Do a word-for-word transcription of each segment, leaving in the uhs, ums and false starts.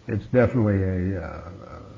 it's definitely a, uh,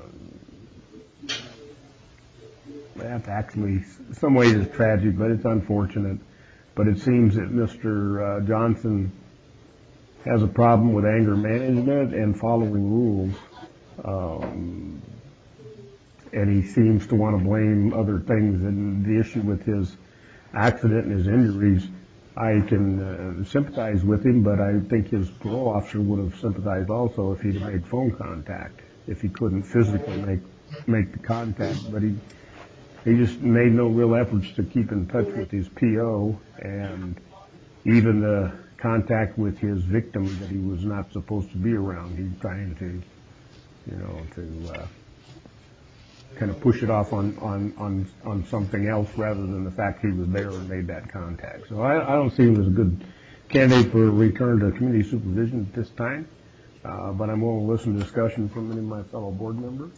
that's actually, in some ways it's tragic, but it's unfortunate. But it seems that Mister Uh, Johnson has a problem with anger management and following rules. Um, and he seems to want to blame other things. And the issue with his accident and his injuries, I can uh, sympathize with him, but I think his parole officer would have sympathized also if he'd have made phone contact, if he couldn't physically make make the contact. But he he just made no real efforts to keep in touch with his P O, and even the contact with his victim that he was not supposed to be around. He's trying to, you know, to uh, kind of push it off on, on, on, on something else rather than the fact he was there and made that contact. So I, I don't see him as a good candidate for return to community supervision at this time, uh, but I'm willing to listen to discussion from any of my fellow board members.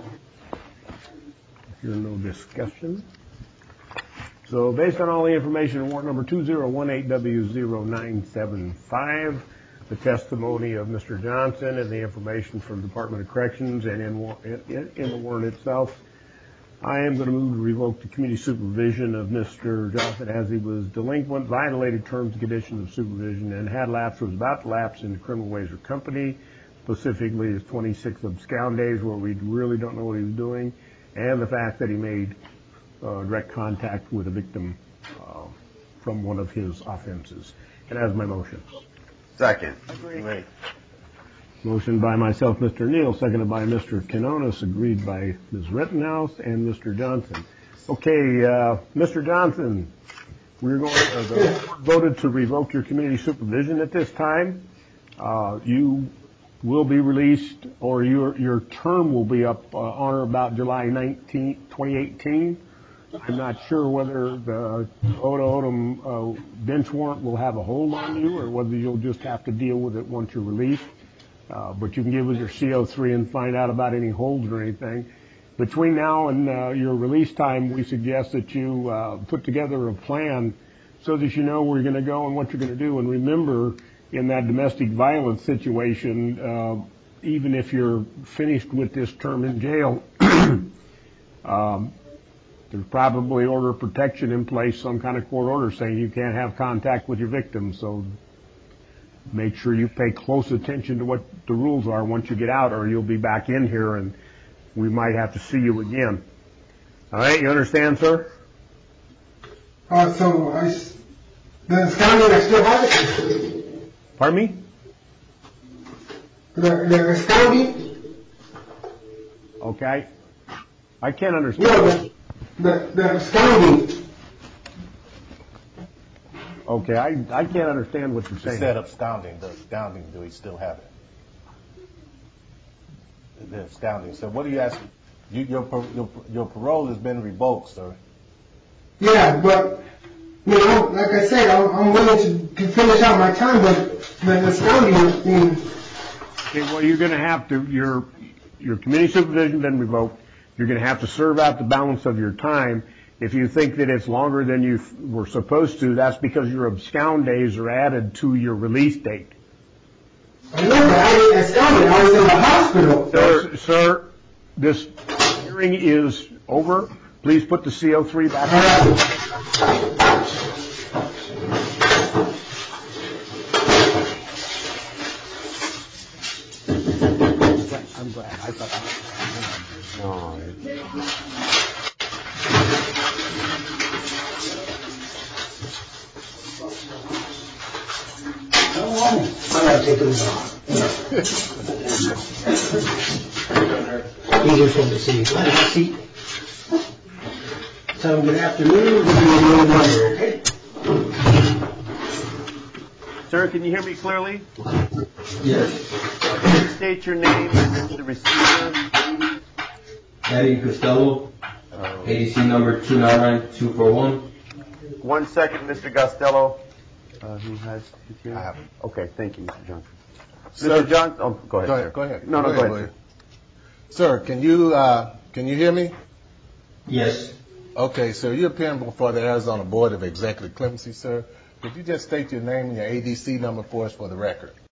If there's no discussion. So based on all the information in warrant number two zero one eight W zero nine seven five, the testimony of Mister Johnson and the information from the Department of Corrections and in, in, in the warrant itself, I am going to move to revoke the community supervision of Mister Johnson as he was delinquent, violated terms and conditions of supervision, and had lapsed, was about to lapse into criminal ways or company, specifically his twenty-six abscond days where we really don't know what he was doing, and the fact that he made uh, direct contact with a victim uh, from one of his offenses. And as my motion. Second. Agreed. Motion by myself, Mister Neal, seconded by Mister Quinones, agreed by Miz Rittenhouse and Mister Johnson. Okay, uh, Mister Johnson, we're going to, uh, the board voted to revoke your community supervision at this time. Uh, you will be released, or your your term will be up uh, on or about July nineteenth, twenty eighteen. I'm not sure whether the Oda Odom uh, bench warrant will have a hold on you or whether you'll just have to deal with it once you're released. Uh, but you can give us your C O three and find out about any holds or anything. Between now and uh, your release time, we suggest that you uh, put together a plan so that you know where you're going to go and what you're going to do. And remember, in that domestic violence situation, uh, even if you're finished with this term in jail, um, there's probably order of protection in place, some kind of court order saying you can't have contact with your victim. So make sure you pay close attention to what the rules are once you get out, or you'll be back in here and we might have to see you again. All right, you understand, sir? Uh, so I, the absconding, I still have it? Pardon me? The, the absconding? Okay. I can't understand. No, the, the, the absconding. Okay, I, I can't understand what you're saying. You said absconding. The absconding, do we still have it? The absconding. So what are you asking? You, your, your, your parole has been revoked, sir. Yeah, but, you know, like I said, I'm, I'm willing to, to finish out my time, but the absconding, I mean. Okay, well, you're going to have to, your, your community supervision been revoked. You're going to have to serve out the balance of your time. If you think that it's longer than you f- were supposed to, that's because your abscond days are added to your release date. I know, but I didn't abscond. I was in the hospital. Sir, sir, this hearing is over. Please put the C O three back. All right. I'm glad. I thought. No. I gotta take them off. Easier for them to see. Let have a seat. Tell them good afternoon. We'll be in your number, okay? Sir, can you hear me clearly? Yes. State your name and the receiver. Eddie Costello, A D C number two nine nine two four one. One second, Mister Costello. Uh, who has his hearing? I have. Okay, thank you, Mister Johnson. Sir, Mister Johnson, oh, go ahead. Go ahead. Sir. Go ahead. No, no, go ahead. Go ahead. Sir, can you uh, can you hear me? Yes. Okay, so you're appearing before the Arizona Board of Executive Clemency, sir. Could you just state your name and your A D C number for us for the record?